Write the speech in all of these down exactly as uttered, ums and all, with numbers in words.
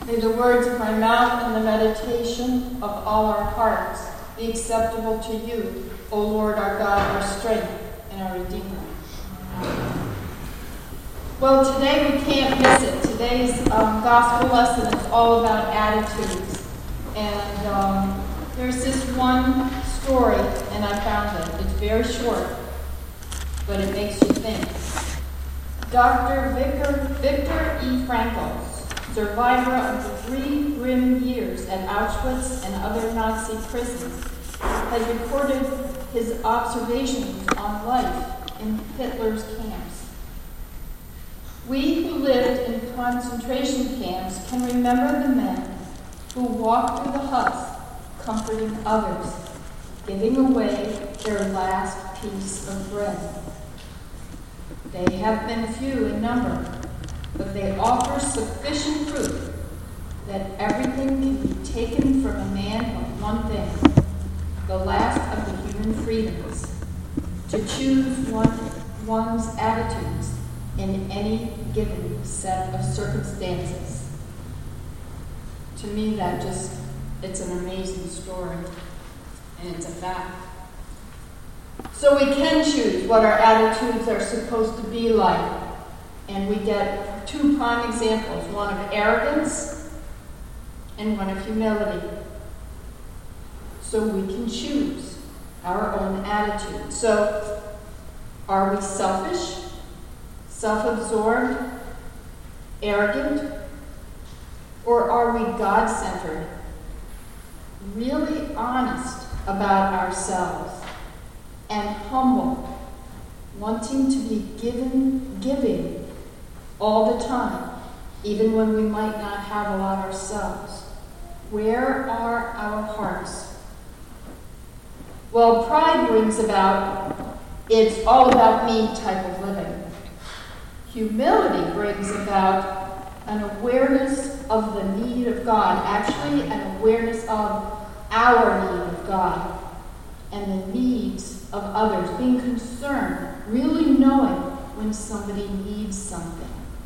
May the words of my mouth and the meditation of all our hearts be acceptable to you, O Lord, our God, our strength, and our Redeemer. Well, today we can't miss it. Today's um, gospel lesson is all about attitudes. And um, there's this one story, and I found it. It's very short, but it makes you think. Doctor Victor, Victor E. Frankl, survivor of the three grim years at Auschwitz and other Nazi prisons, has recorded his observations on life in Hitler's camps. We who lived in concentration camps can remember the men who walked through the huts, comforting others, giving away their last piece of bread. They have been few in number, but they offer sufficient proof that everything can be taken from a man but one thing, the last of the human freedoms, to choose one, one's attitudes in any given set of circumstances. To me, that just, it's an amazing story, and it's a fact. So we can choose what our attitudes are supposed to be like, and we get two prime examples, one of arrogance and one of humility. So we can choose our own attitude. So, are we selfish, self-absorbed, arrogant, or are we God-centered, really honest about ourselves, and humble, wanting to be given, giving all the time, even when we might not have a lot ourselves? Where are our hearts? Well, pride brings about, it's all about me type of living. Humility brings about an awareness of the need of God, actually an awareness of our need of God and the needs of others, being concerned, really knowing when somebody needs something.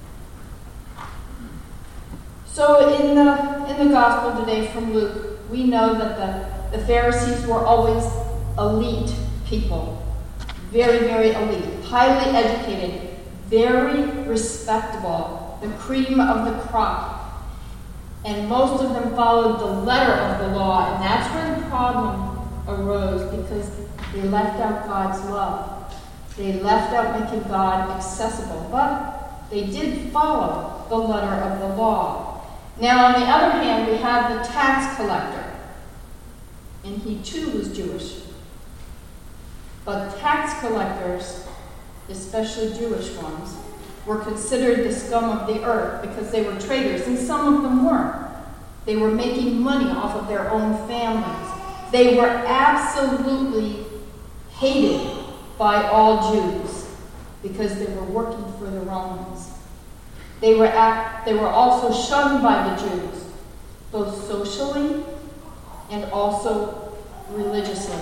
So in the in the gospel today from Luke, we know that the, the Pharisees were always elite people. Very, very elite. Highly educated. Very respectable. The cream of the crop. And most of them followed the letter of the law. And that's where the problem arose, because they left out God's love. They left out making God accessible. But they did follow the letter of the law. Now, on the other hand, we have the tax collector, and he too was Jewish. But tax collectors, especially Jewish ones, were considered the scum of the earth because they were traitors, and some of them weren't. They were making money off of their own families. They were absolutely hated by all Jews because they were working for the Romans. They were, act, they were also shunned by the Jews, both socially and also religiously.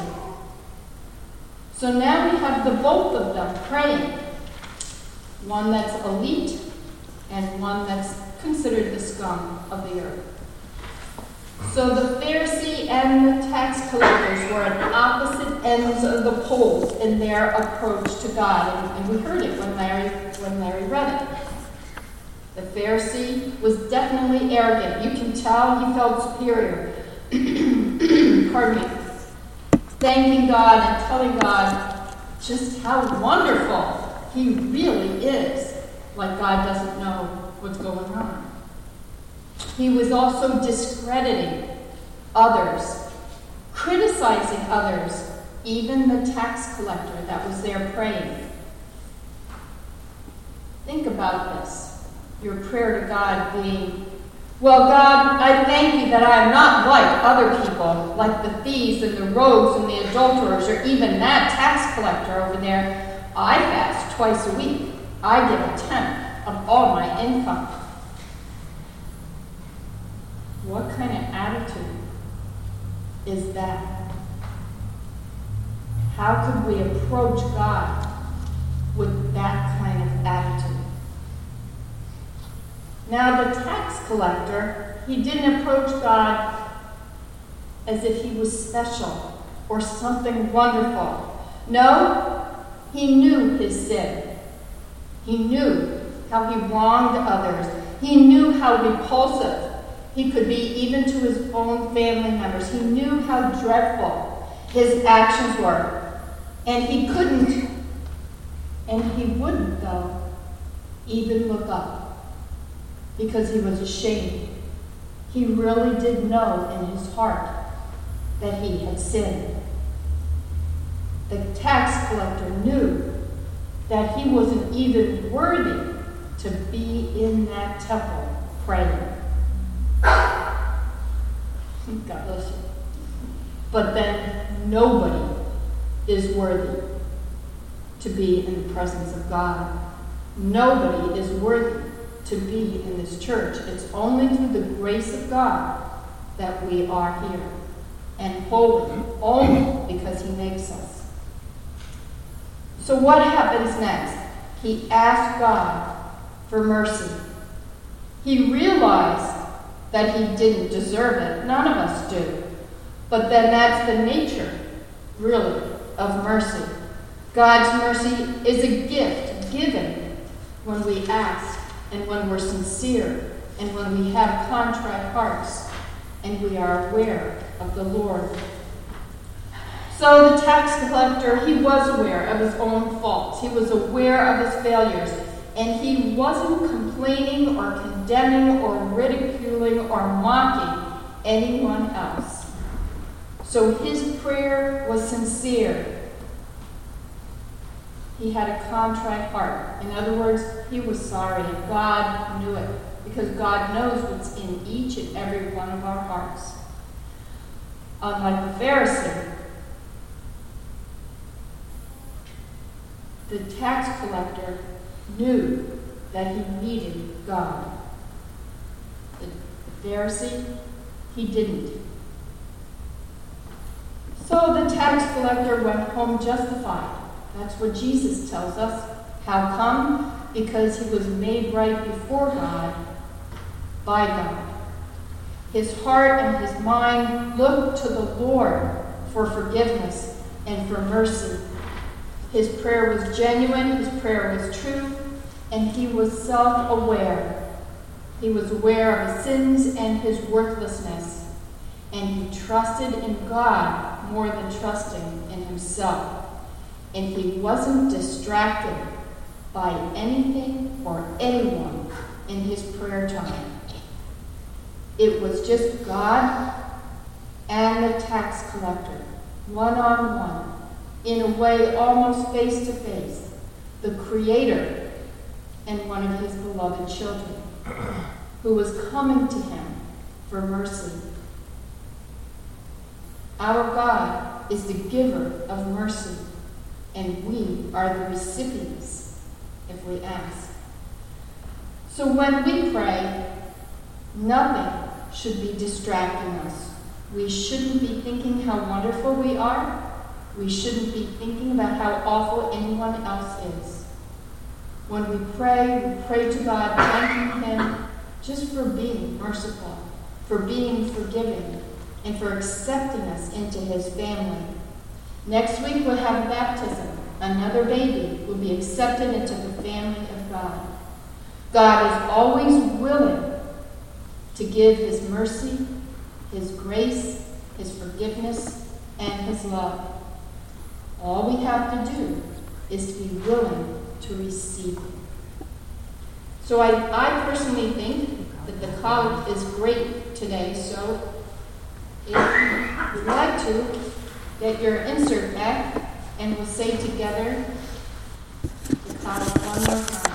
So now we have the both of them praying, one that's elite and one that's considered the scum of the earth. So the Pharisee and the tax collectors were at opposite ends of the poles in their approach to God, and, and we heard it when Larry, when Larry read it. The Pharisee was definitely arrogant. You can tell he felt superior. Pardon me. Thanking God and telling God just how wonderful he really is, like God doesn't know what's going on. He was also discrediting others, criticizing others, even the tax collector that was there praying. Think about this. Your prayer to God being, well, God, I thank you that I am not like other people, like the thieves and the rogues and the adulterers, or even that tax collector over there. I fast twice a week. I give a tenth of all my income. What kind of attitude is that? How could we approach God with that kind of attitude? Now the tax collector, he didn't approach God as if he was special or something wonderful. No, he knew his sin. He knew how he wronged others. He knew how repulsive he could be even to his own family members. He knew how dreadful his actions were. And he couldn't, and he wouldn't, though, even look up because he was ashamed. He really did know in his heart that he had sinned. The tax collector knew that he wasn't even worthy to be in that temple praying. God bless you. But then nobody is worthy to be in the presence of God. Nobody is worthy to be in this church. It's only through the grace of God that we are here. And holy, only because he makes us. So what happens next? He asked God for mercy. He realized that he didn't deserve it. None of us do. But then that's the nature, really, of mercy. God's mercy is a gift given when we ask and when we're sincere and when we have contrite hearts and we are aware of the Lord. So the tax collector, he was aware of his own faults. He was aware of his failures. And he wasn't complaining or condemning or ridiculing or mocking anyone else. So his prayer was sincere. He had a contrite heart. In other words, he was sorry, and God knew it, because God knows what's in each and every one of our hearts. Unlike the Pharisee, the tax collector knew that he needed God. The Pharisee, he didn't. So the tax collector went home justified. That's what Jesus tells us. How come? Because he was made right before God by God. His heart and his mind looked to the Lord for forgiveness and for mercy. His prayer was genuine, his prayer was true, and he was self-aware. He was aware of his sins and his worthlessness, and he trusted in God more than trusting in himself. And he wasn't distracted by anything or anyone in his prayer time. It was just God and the tax collector, one-on-one, in a way almost face to face, the Creator and one of his beloved children, who was coming to him for mercy. Our God is the giver of mercy, and we are the recipients if we ask. So when we pray, nothing should be distracting us. We shouldn't be thinking how wonderful we are. We shouldn't be thinking about how awful anyone else is. When we pray, we pray to God, thanking him just for being merciful, for being forgiving, and for accepting us into his family. Next week we'll have baptism. Another baby will be accepted into the family of God. God is always willing to give his mercy, his grace, his forgiveness, and his love. All we have to do is to be willing to receive it. So I, I personally think that the college is great today, so if you'd like to, get your insert back, and we'll say together the college one more time.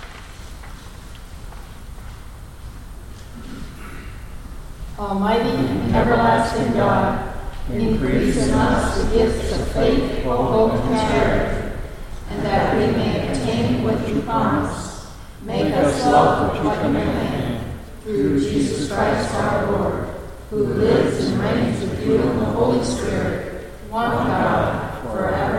Almighty and everlasting God, increase in us the gifts of faith, hope, and charity, and that we may obtain what you promise. Make us love what you command, through Jesus Christ our Lord, who lives and reigns with you in the Holy Spirit, one God, forever.